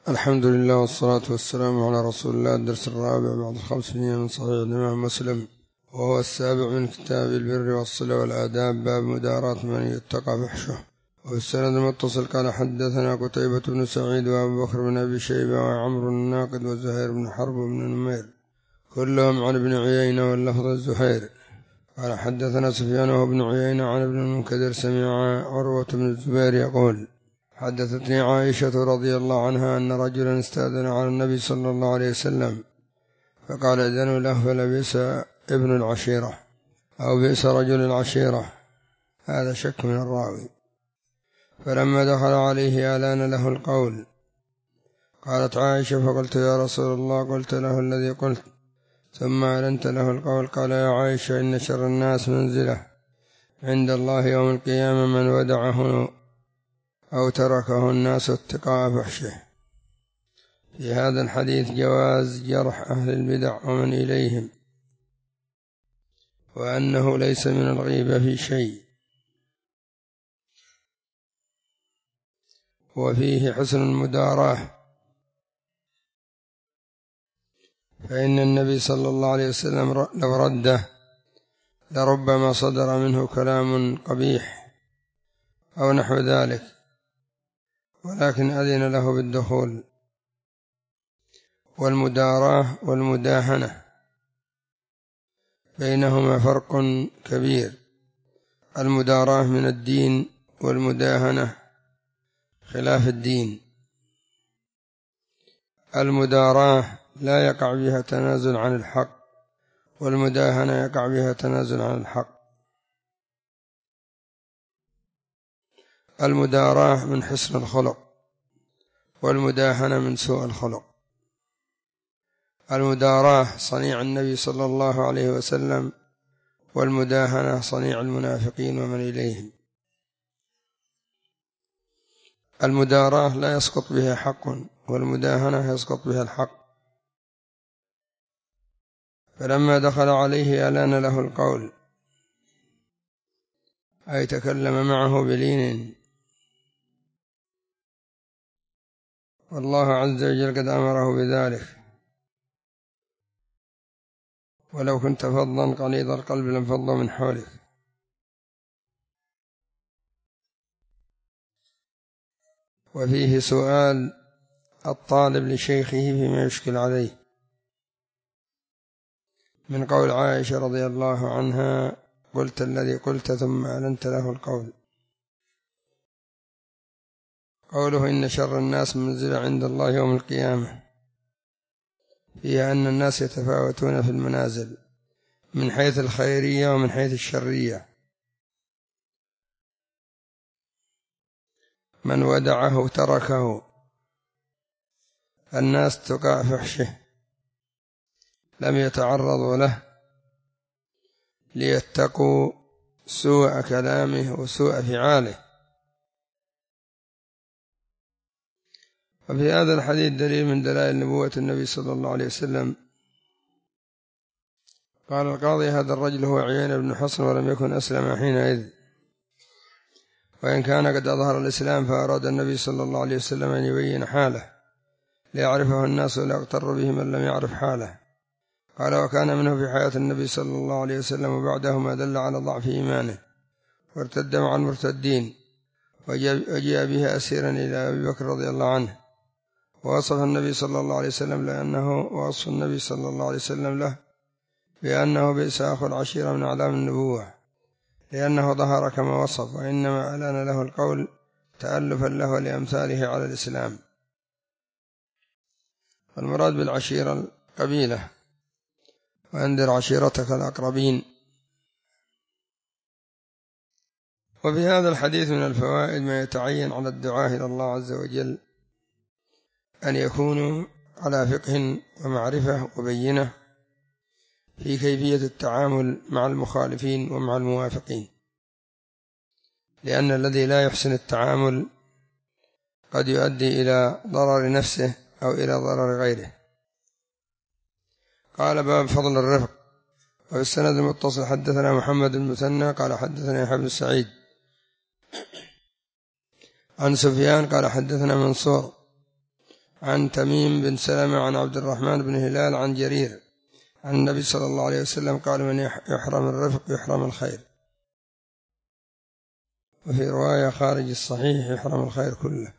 الحمد لله والصلاة والسلام على رسول الله. الدرس الرابع بعد 500 من صحيح الإمام مسلم، وهو السابع من كتاب البر والصلة والآداب، باب مداراة من يتقى فحشه. وفي السند المتصل قال حدثنا قتيبة بن سعيد وأبو بكر بن أبي شيبة وعمرو الناقد وزهير بن حرب بن نمير كلهم عن ابن عيينة واللفظ الزهير. قال حدثنا سفيان وابن عيينة عن ابن المنكدر سمع عروة بن الزبير يقول حدثتني عائشة رضي الله عنها أن رجلا استأذن على النبي صلى الله عليه وسلم فقال إذنوا له، فلبئس ابن العشيرة أو بئس رجل العشيرة، هذا شك من الراوي. فلما دخل عليه آلان له القول. قالت عائشة فقلت يا رسول الله قلت له الذي قلت ثم أعلنت له القول. قال يا عائشة إن شر الناس منزلة عند الله يوم القيامة من ودعه أو تركه الناس اتقاء فحشه. في هذا الحديث جواز جرح أهل البدع ومن إليهم، وأنه ليس من الغيبة في شيء، وفيه حسن المداراة، فإن النبي صلى الله عليه وسلم لو رده لربما صدر منه كلام قبيح أو نحو ذلك، ولكن أذن له بالدخول. والمداراة والمداهنة بينهما فرق كبير. المداراة من الدين والمداهنة خلاف الدين. المداراة لا يقع بها تنازل عن الحق، والمداهنة يقع بها تنازل عن الحق. المداراة من حسن الخلق، والمداهنة من سوء الخلق. المداراة صنيع النبي صلى الله عليه وسلم، والمداهنة صنيع المنافقين ومن إليهم. المداراة لا يسقط بها حق، والمداهنة يسقط بها الحق. فلما دخل عليه ألان له القول، أي تكلم معه بلين، والله عز وجل قد أمره بذلك. ولو كنت فظا غليظ القلب لانفضوا من حولك. وفيه سؤال الطالب لشيخه فيما يشكل عليه، من قول عائشة رضي الله عنها قلت الذي قلت ثم أعلنت له القول. قوله إن شر الناس منزل عند الله يوم القيامة، فيها أن الناس يتفاوتون في المنازل من حيث الخيرية ومن حيث الشرية. من ودعه تركه، الناس تقع فحشه، لم يتعرضوا له ليتقوا سوء كلامه وسوء فعاله. وفي هذا الحديث دليل من دلائل نبوة النبي صلى الله عليه وسلم. قال القاضي هذا الرجل هو عيينة بن حصن ولم يكن أسلم حينئذ، وإن كان قد أظهر الإسلام، فأراد النبي صلى الله عليه وسلم أن يبين حاله ليعرفه الناس ولا يغتر به من لم يعرف حاله. قال وكان منه في حياة النبي صلى الله عليه وسلم وبعده ما دل على ضعف إيمانه، وارتد مع المرتدين، وجاء به أسيرا إلى أبي بكر رضي الله عنه، ووصف النبي صلى الله عليه وسلم وصف النبي صلى الله عليه وسلم له بأنه بئس أخو العشيرة من أعلام النبوة، لأنه ظهر كما وصف، وإنما ألان له القول تألفا له ولأمثاله على الإسلام. المراد بالعشيرة القبيلة، وأنذر عشيرتك الأقربين. وفي هذا الحديث من الفوائد ما يتعين على الدعاة إلى الله عز وجل أن يكونوا على فقه ومعرفة وبينة في كيفية التعامل مع المخالفين ومع الموافقين، لأن الذي لا يحسن التعامل قد يؤدي إلى ضرر نفسه أو إلى ضرر غيره. قال باب فضل الرفق. وفي السند المتصل حدثنا محمد المثنى قال حدثنا يحيى بن سعيد عن سفيان قال حدثنا منصور عن تميم بن سلمة عن عبد الرحمن بن هلال عن جرير عن النبي صلى الله عليه وسلم قال: من يحرم الرفق يحرم الخير. وفي رواية خارج الصحيح: يحرم الخير كله.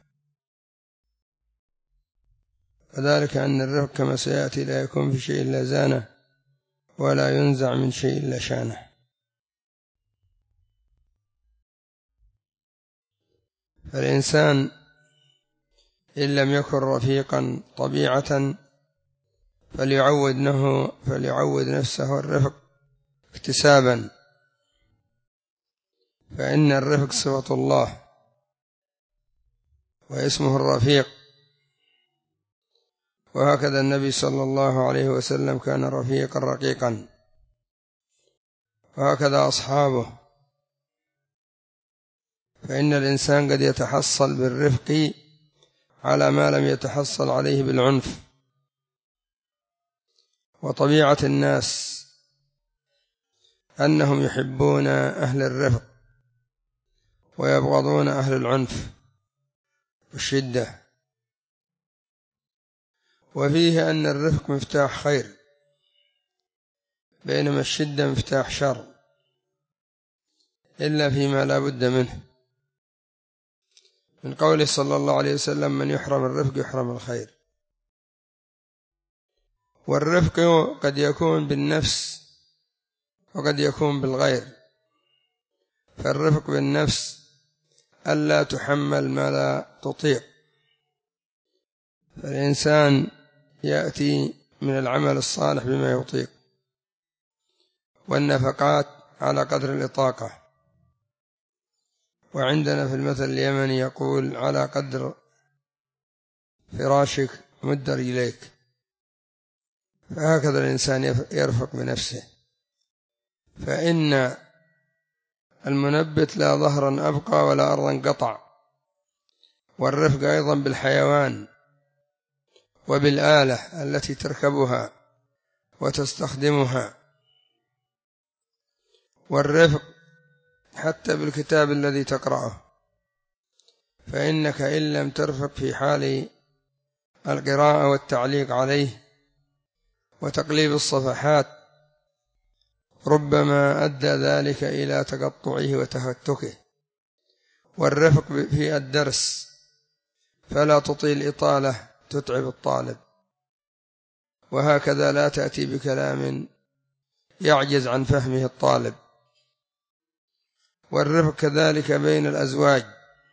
وذلك أن الرفق كما سيأتي لا يكون في شيء إلا زانه، ولا ينزع من شيء إلا شانه. فالإنسان إن لم يكن رفيقا طبيعة فليعود نفسه الرفق اكتسابا، فإن الرفق صفة الله واسمه الرفيق. وهكذا النبي صلى الله عليه وسلم كان رفيقا رقيقا، وهكذا أصحابه. فإن الإنسان قد يتحصل بالرفق على ما لم يتحصل عليه بالعنف. وطبيعة الناس أنهم يحبون أهل الرفق ويبغضون أهل العنف والشدة. وفيه أن الرفق مفتاح خير، بينما الشدة مفتاح شر، إلا فيما لا بد منه، من قوله صلى الله عليه وسلم: من يحرم الرفق يحرم الخير. والرفق قد يكون بالنفس وقد يكون بالغير. فالرفق بالنفس ألا تحمل ما لا تطيق، فالإنسان يأتي من العمل الصالح بما يطيق، والنفقات على قدر الإطاقة. وعندنا في المثل اليمني يقول: على قدر فراشك مد رجليك. فهكذا الإنسان يرفق بنفسه، فإن المنبت لا ظهرا أبقى ولا أرضا قطع. والرفق أيضا بالحيوان وبالآلة التي تركبها وتستخدمها. والرفق حتى بالكتاب الذي تقرأه، فإنك إن لم ترفق في حال القراءة والتعليق عليه وتقليب الصفحات ربما أدى ذلك إلى تقطعه وتهتكه. والرفق في الدرس، فلا تطيل إطالة تتعب الطالب، وهكذا لا تأتي بكلام يعجز عن فهمه الطالب. والرفق كذلك بين الأزواج،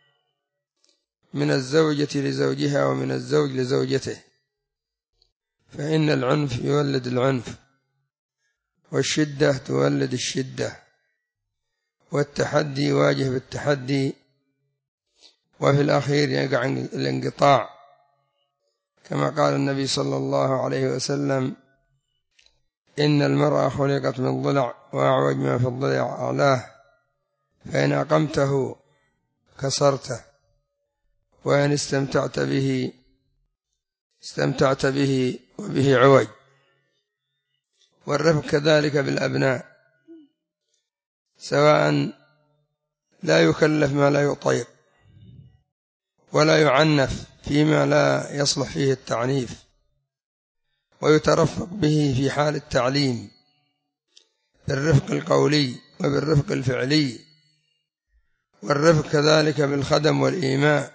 من الزوجة لزوجها ومن الزوج لزوجته، فإن العنف يولد العنف، والشدة تولد الشدة، والتحدي يواجه بالتحدي، وفي الأخير يقع الانقطاع، كما قال النبي صلى الله عليه وسلم: إن المرأة خلقت من ضلع، وأعوج ما في الضلع أعلاه، فإن أقمته كسرته، وإن استمتعت به وبه عوج. والرفق كذلك بالأبناء، سواء لا يكلف ما لا يطيق، ولا يعنف فيما لا يصلح فيه التعنيف، ويترفق به في حال التعليم بالرفق القولي وبالرفق الفعلي. والرفق كذلك بالخدم والإيماء.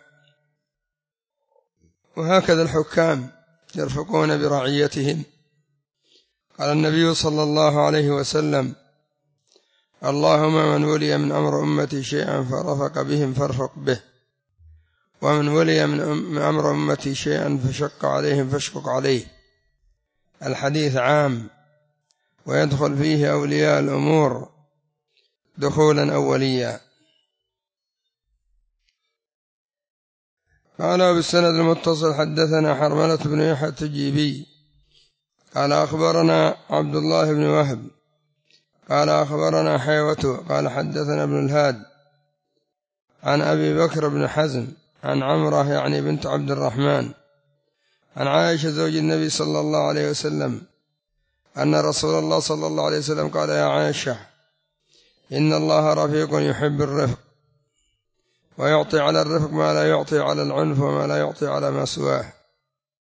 وهكذا الحكام يرفقون برعيتهم. قال النبي صلى الله عليه وسلم: اللهم من ولي من أمر أمتي شيئا فرفق بهم فارفق به، ومن ولي من أمر أمتي شيئا فشق عليهم فاشفق عليه. الحديث عام، ويدخل فيه أولياء الأمور دخولا أوليا. قال بالسند المتصل: حدثنا حرملة بن يحيى التجيبي قال أخبرنا عبد الله بن وهب قال أخبرنا حيوة قال حدثنا ابن الهاد عن أبي بكر بن حزم عن عمرة يعني بنت عبد الرحمن عن عائشة زوج النبي صلى الله عليه وسلم أن رسول الله صلى الله عليه وسلم قال: يا عائشة، إن الله رفيق يحب الرفق، ويعطي على الرفق ما لا يعطي على العنف وما لا يعطي على ما سواه.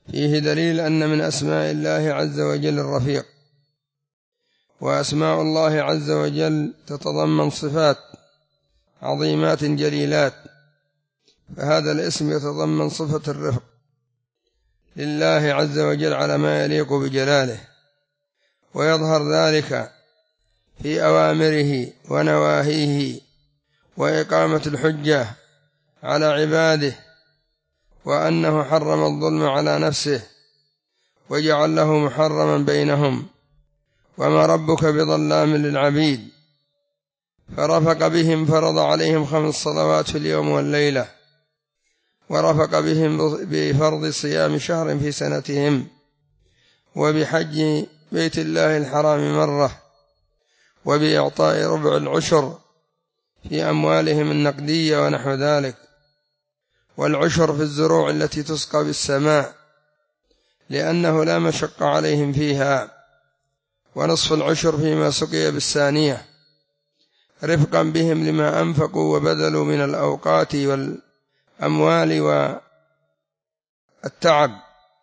فيه دليل أن من أسماء الله عز وجل الرفيق، وأسماء الله عز وجل تتضمن صفات عظيمات جليلات، فهذا الاسم يتضمن صفة الرفق لله عز وجل على ما يليق بجلاله، ويظهر ذلك في أوامره ونواهيه وإقامة الحجة على عباده، وأنه حرم الظلم على نفسه وجعله محرما بينهم، وما ربك بظلام للعبيد، فرفق بهم فرض عليهم 5 صلوات في اليوم والليلة، ورفق بهم بفرض صيام شهر في سنتهم، وبحج بيت الله الحرام مرة، وبإعطاء ربع العشر في أموالهم النقدية ونحو ذلك، والعشر في الزروع التي تسقى بالسماء لأنه لا مشق عليهم فيها، ونصف العشر فيما سقي بالثانية، رفقا بهم لما أنفقوا وبذلوا من الأوقات والأموال والتعب.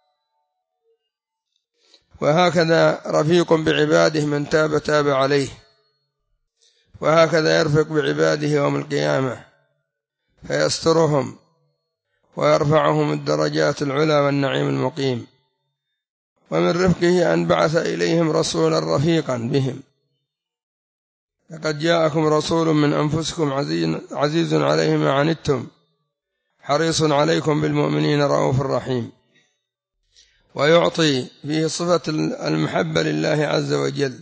وهكذا رفيق بعباده من تاب تاب عليه، وهكذا يرفق بعباده يوم القيامة فيسترهم ويرفعهم الدرجات العلى والنعيم المقيم. ومن رفقه أن بعث إليهم رسولا رفيقا بهم، لقد جاءكم رسول من أنفسكم عزيز عليه ما عنتم حريص عليكم بالمؤمنين رؤوف رحيم. ويعطي فيه صفة المحبة لله عز وجل،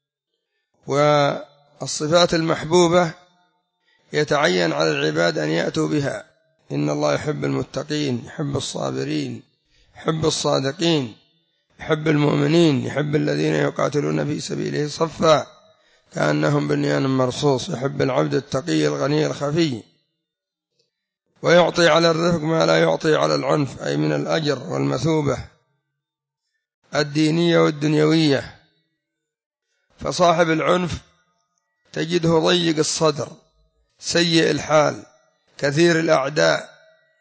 والصفات المحبوبة يتعين على العباد أن يأتوا بها. إن الله يحب المتقين، يحب الصابرين، يحب الصادقين، يحب المؤمنين، يحب الذين يقاتلون في سبيله صفا كأنهم بنيان مرصوص، يحب العبد التقي الغني الخفي. ويعطي على الرفق ما لا يعطي على العنف، أي من الأجر والمثوبة الدينية والدنيوية. فصاحب العنف تجده ضيق الصدر سيء الحال كثير الأعداء،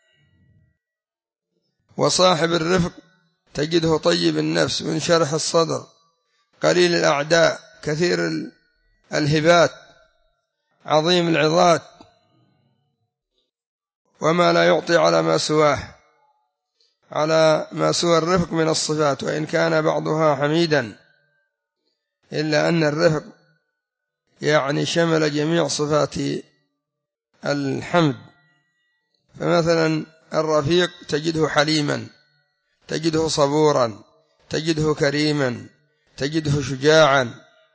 وصاحب الرفق تجده طيب النفس منشرح الصدر قليل الأعداء كثير الهبات عظيم العظات، وما لا يعطي على ما سواه، على ما سوى الرفق من الصفات، وإن كان بعضها حميدا إلا أن الرفق يعني شمل جميع صفات الحمد. فمثلا الرفيق تجده حليما، تجده صبورا، تجده كريما، تجده شجاعا،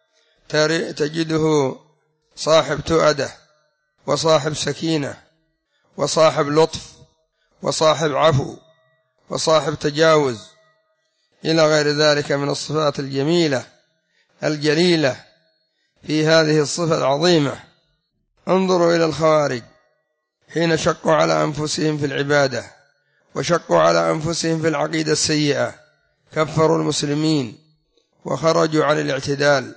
تجده صاحب تؤدة وصاحب سكينة وصاحب لطف وصاحب عفو وصاحب تجاوز إلى غير ذلك من الصفات الجميلة الجليلة في هذه الصفة العظيمة. انظروا إلى الخوارج حين شقوا على أنفسهم في العبادة وشقوا على أنفسهم في العقيدة السيئة، كفروا المسلمين وخرجوا عن الاعتدال،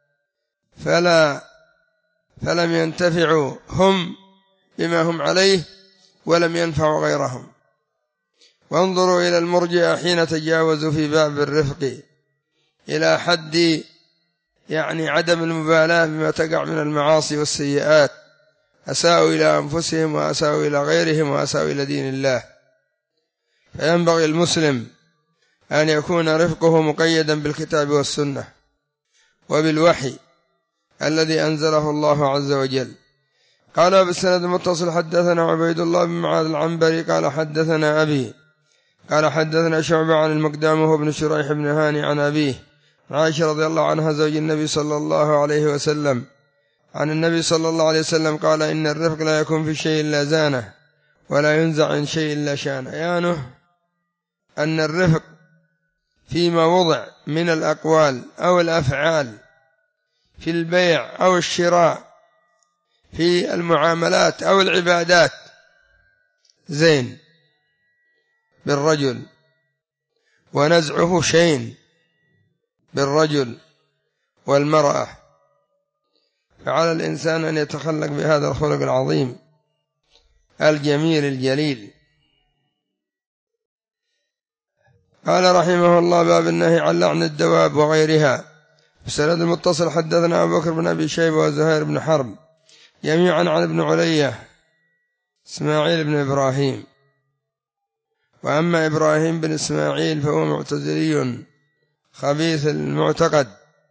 فلم ينتفعوا هم بما هم عليه ولم ينفعوا غيرهم. وانظروا إلى المرجئة حين تجاوزوا في باب الرفق إلى حد يعني عدم المبالاة بما تقع من المعاصي والسيئات، أساءوا إلى أنفسهم وأساءوا إلى غيرهم وأساءوا إلى دين الله. فينبغي المسلم أن يكون رفقه مقيدا بالكتاب والسنة وبالوحي الذي أنزله الله عز وجل. قال بالسند المتصل حدثنا عبيد الله بن معاذ العنبري قال حدثنا أبي قال حدثنا شعبة عن المقدام وهو بن شريح بن هاني عن أبيه عائشة رضي الله عنها زوج النبي صلى الله عليه وسلم عن النبي صلى الله عليه وسلم قال إن الرفق لا يكون في شيء إلا زانه ولا ينزع عن شيء إلا شانه. يانه أن الرفق فيما وضع من الأقوال أو الأفعال في البيع أو الشراء في المعاملات أو العبادات زين بالرجل، ونزعه شين بالرجل والمرأة. فعلى الإنسان أن يتخلق بهذا الخلق العظيم الجميل الجليل. قال رحمه الله: باب النهي عن لعن الدواب وغيرها. بسند المتصل حدثنا أبو بكر بن أبي شيبة وزهير بن حرب جميعا عن ابن علية إسماعيل بن إبراهيم. وأما إبراهيم بن إسماعيل فهو معتزلي خبيث المعتقد،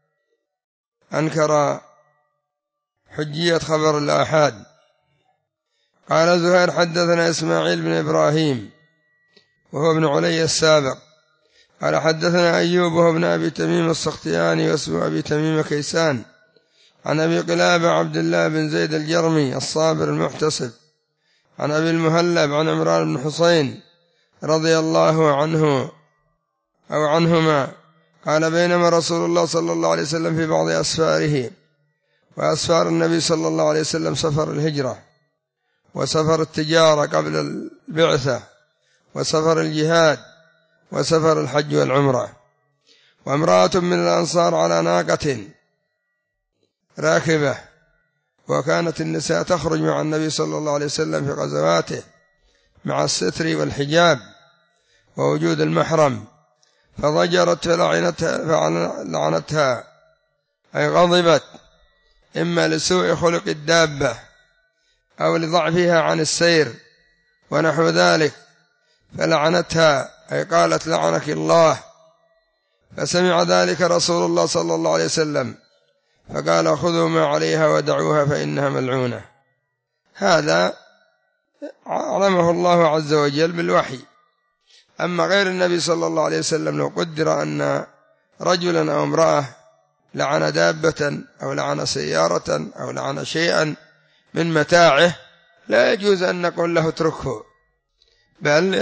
أنكر حجية خبر الآحاد. قال زهير: حدثنا إسماعيل بن إبراهيم وهو ابن علي السابق. قال: حدثنا أيوب وهو ابن أبي تميم السختياني واسمه أبي تميم كيسان، عن أبي قلابة عبد الله بن زيد الجرمي الصابر المحتسب، عن أبي المهلب عن عمران بن حسين رضي الله عنه أو عنهما قال: بينما رسول الله صلى الله عليه وسلم في بعض أسفاره وأسفار النبي صلى الله عليه وسلم سفر الهجرة وسفر التجارة قبل البعثة وسفر الجهاد وسفر الحج والعمرة، وامرأة من الأنصار على ناقة راكبة، وكانت النساء تخرج مع النبي صلى الله عليه وسلم في غزواته مع الستر والحجاب ووجود المحرم، فضجرت فلعنتها أي غضبت، إما لسوء خلق الدابة أو لضعفها عن السير ونحو ذلك، فلعنتها أي قالت: لعنك الله. فسمع ذلك رسول الله صلى الله عليه وسلم فقال: خذوا ما عليها ودعوها فإنها ملعونة. هذا علمه الله عز وجل بالوحي. أما غير النبي صلى الله عليه وسلم لو قدر أن رجلا أو امرأة لعن دابة أو لعن سيارة أو لعن شيئا من متاعه لا يجوز أن نقول له اتركه، بل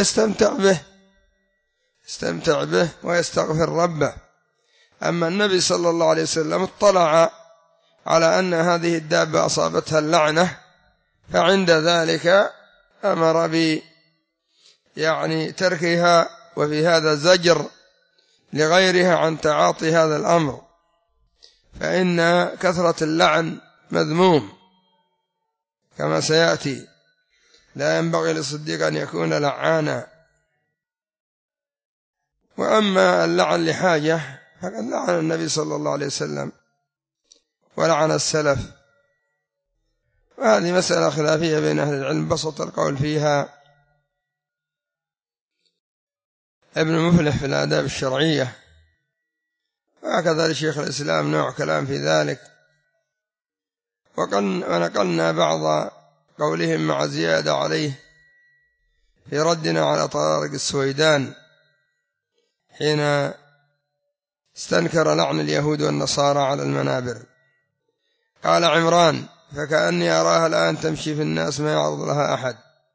استمتع به ويستغفر ربه. أما النبي صلى الله عليه وسلم اطلع على أن هذه الدابة أصابتها اللعنة، فعند ذلك أمر تركها، وفي هذا زجر لغيرها عن تعاطي هذا الأمر، فإن كثرة اللعن مذموم كما سيأتي، لا ينبغي للصديق أن يكون لعانا. وأما اللعن لحاجة فقد لعن النبي صلى الله عليه وسلم ولعن السلف، وهذه مسألة خلافية بين أهل العلم، بسط القول فيها ابن مفلح في الآداب الشرعية، وهكذا لشيخ الإسلام نوع كلام في ذلك، ونقلنا بعض قولهم مع زيادة عليه في ردنا على طارق السويدان حين استنكر لعن اليهود والنصارى على المنابر. قال عمران: فكأني أراها الآن تمشي في الناس ما يعرض لها أحد.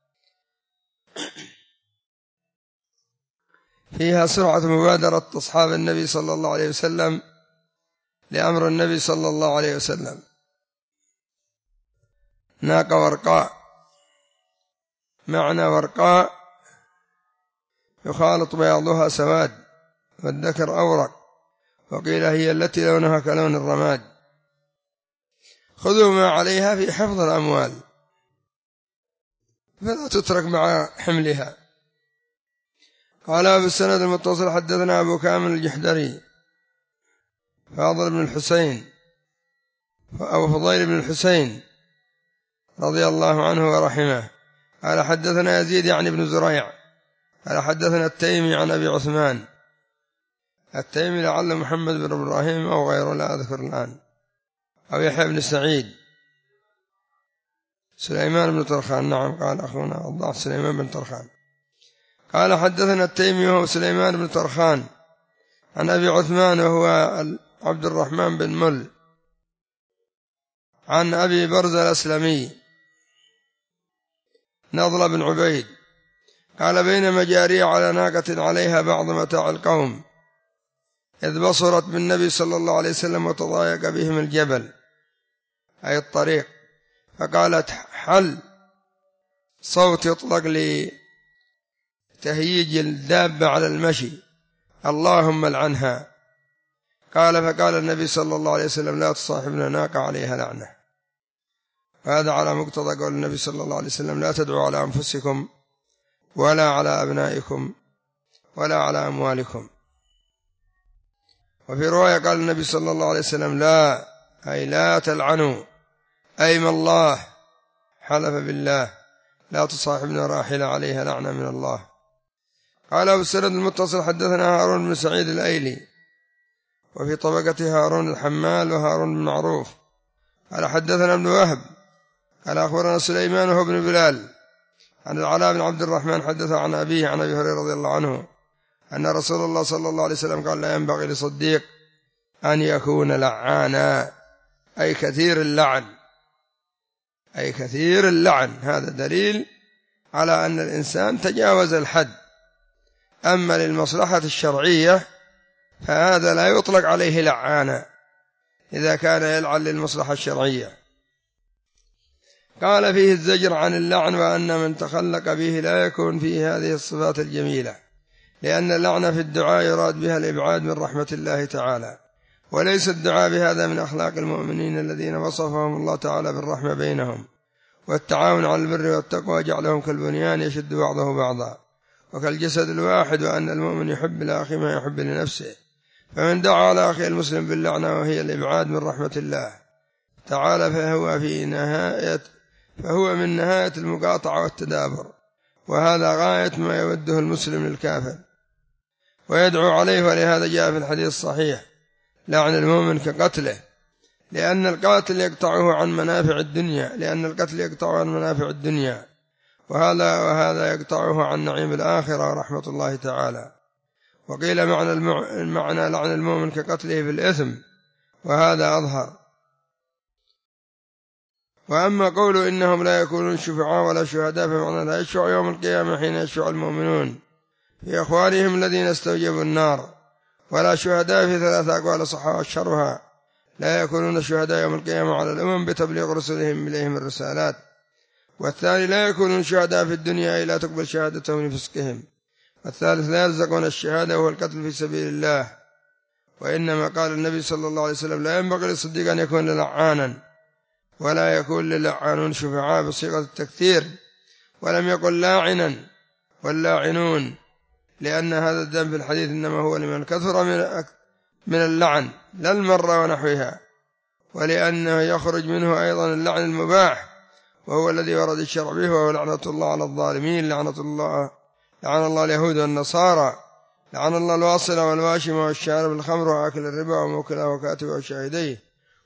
فيها سرعة مبادرة أصحاب النبي صلى الله عليه وسلم لأمر النبي صلى الله عليه وسلم. ناقة ورقاء، معنى ورقاء يخالط بياضها سواد والذكر أورق، وقيل هي التي لونها كلون الرماد. خذوا ما عليها في حفظ الأموال فلا تترك مع حملها. قال بالسند المتصل حدثنا أبو كامل الجحدري فاضل بن الحسين أو فضيل بن الحسين رضي الله عنه ورحمه. قال حدثنا يزيد يعني بن زريع قال حدثنا التيمي عن أبي عثمان. التيمي لعل محمد بن إبراهيم أو غيره لا أذكر الآن، أو يحيى بن سعيد. سليمان بن طرخان، نعم قال أخونا الضعف سليمان بن طرخان. قال حدثنا التيمي وهو سليمان بن طرخان عن أبي عثمان وهو عبد الرحمن بن مل عن أبي برزة الأسلمي نضل بن عبيد قال بينما جارية على ناقة عليها بعض متاع القوم إذ بصرت بالنبي صلى الله عليه وسلم وتضايق بهم الجبل أي الطريق، فقالت حل، صوت يطلق لتهييج الدابة على المشي، اللهم لعنها. فقال النبي صلى الله عليه وسلم لا تصاحبنا ناقة عليها لعنة. وهذا على مقتضى قول النبي صلى الله عليه وسلم لا تدعوا على أنفسكم ولا على أبنائكم ولا على أموالكم. وفي رواية قال النبي صلى الله عليه وسلم لا، أي لا تلعنوا، أيم الله، حلف بالله، لا تصاحبنا راحلة عليها لعنة من الله. قال أبو السند المتصل حدثنا هارون بن سعيد الأيلي، وفي طبقته هارون الحمال وهارون بن معروف. قال حدثنا ابن وهب قال أخبرنا سليمان وهو بن بلال عن العلاء بن عبد الرحمن حدث عن أبيه عن أبي هريرة رضي الله عنه أن رسول الله صلى الله عليه وسلم قال لا ينبغي لصديق أن يكون لعانا، أي كثير اللعن، أي كثير اللعن. هذا دليل على أن الإنسان تجاوز الحد. أما للمصلحة الشرعية فهذا لا يطلق عليه لعانا إذا كان يلعن للمصلحة الشرعية. قال فيه الزجر عن اللعن، وأن من تخلق به لا يكون فيه هذه الصفات الجميلة، لأن اللعن في الدعاء يراد بها الإبعاد من رحمة الله تعالى، وليس الدعاء بهذا من أخلاق المؤمنين الذين وصفهم الله تعالى بالرحمة بينهم والتعاون على البر والتقوى، جعلهم كالبنيان يشد بعضه بعضا وكالجسد الواحد، وأن المؤمن يحب لأخيه ما يحب لنفسه. فمن دعا على أخيه المسلم باللعنة وهي الإبعاد من رحمة الله تعالى فهو من نهاية المقاطعة والتدابر، وهذا غاية ما يوده المسلم للكافر ويدعو عليه. ولهذا جاء في الحديث الصحيح لعن المؤمن كقتله، لأن القاتل يقطعه عن منافع الدنيا، وهذا يقطعه عن نعيم الآخرة ورحمة الله تعالى. وقيل معنى لعن المؤمن كقتله بالإثم، وهذا أظهر. وأما قوله إنهم لا يكونون شفعاء ولا شهداء فمعنى لا يشفع يوم القيامة حين يشفع المؤمنون في أخوانهم الذين استوجبوا النار، ولا شهداء في 3 أقوال صحها وشرها. لا يكونون شهداء يوم القيامة على الأمم بتبليغ رسلهم إليهم الرسالات. والثاني لا يكونون شهداء في الدنيا لا تقبل شهادتهم لفسقهم. والثالث لا يرزقون الشهادة وهو القتل في سبيل الله. وإنما قال النبي صلى الله عليه وسلم لا ينبغي للصديق أن يكون للعانا، ولا يكون للعانون شفعاء بصيغة التكثير، ولم يقل لاعنا واللاعنون، لأن هذا الذنب في الحديث إنما هو لمن كثر من اللعن لا المرة ونحوها، ولأنه يخرج منه أيضا اللعن المباح وهو الذي ورد الشرع به، وهو لعنة الله على الظالمين. لعن الله اليهود والنصارى، لعن الله الواصل والواشم والشارب الخمر وآكل الربا وموكله وكاتبه وشاهديه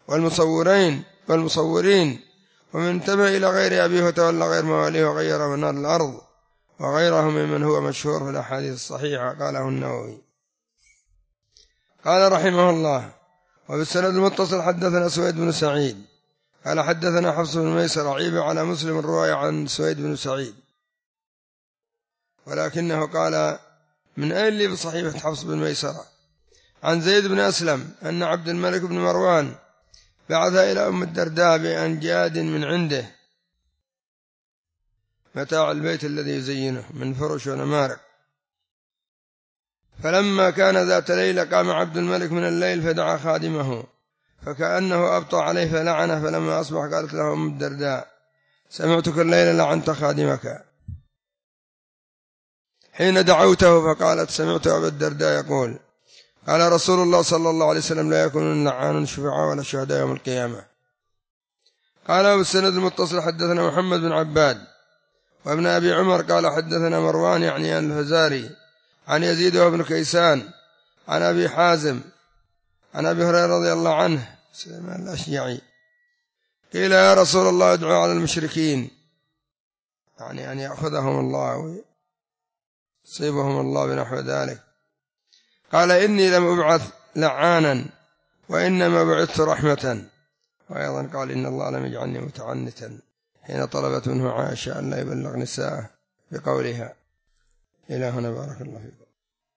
والمصورين ومن انتبه إلى غير أبيه وتولى غير مواليه وغير منار الأرض وغيره ممن هو مشهور في الأحاديث الصحيحة. قاله النووي. قال رحمه الله وبالسند المتصل حدثنا سويد بن سعيد قال حدثنا حفص بن ميسر عيب على مسلم الرواية عن سويد بن سعيد، ولكنه قال من أين لي بصحيفة حفص بن ميسرة عن زيد بن أسلم أن عبد الملك بن مروان بعث إلى أم الدرداء بأنجاد من عنده متاع البيت الذي يزينه من فرش ونمارق. فلما كان ذات ليلة قام عبد الملك من الليل فدعا خادمه فكأنه أبطأ عليه فلعنه. فلما أصبح قالت له أم الدرداء سمعتك الليلة لعنت خادمك. حين دعوته فقالت سمعت أبا الدرداء يقول قال رسول الله صلى الله عليه وسلم لا يكونون لعان شفعاء ولا شهداء يوم القيامة. قال أبو السند المتصل حدثنا محمد بن عباد وابن أبي عمر قال حدثنا مروان يعني الفزاري عن يزيد وابن كيسان عن أبي حازم عن أبي هريرة رضي الله عنه سليمان الأشجعي قيل يا رسول الله ادعو على المشركين، يعني أن يأخذهم الله ويصيبهم الله بنحو ذلك. قال إني لم أبعث لعانا وإنما بعثت رحمة. وأيضا قال إن الله لم يجعلني متعنتا حين طلبت منه عائشة أن لا يبلغ نساءه بقولها. إلى هنا بارك الله فيكم.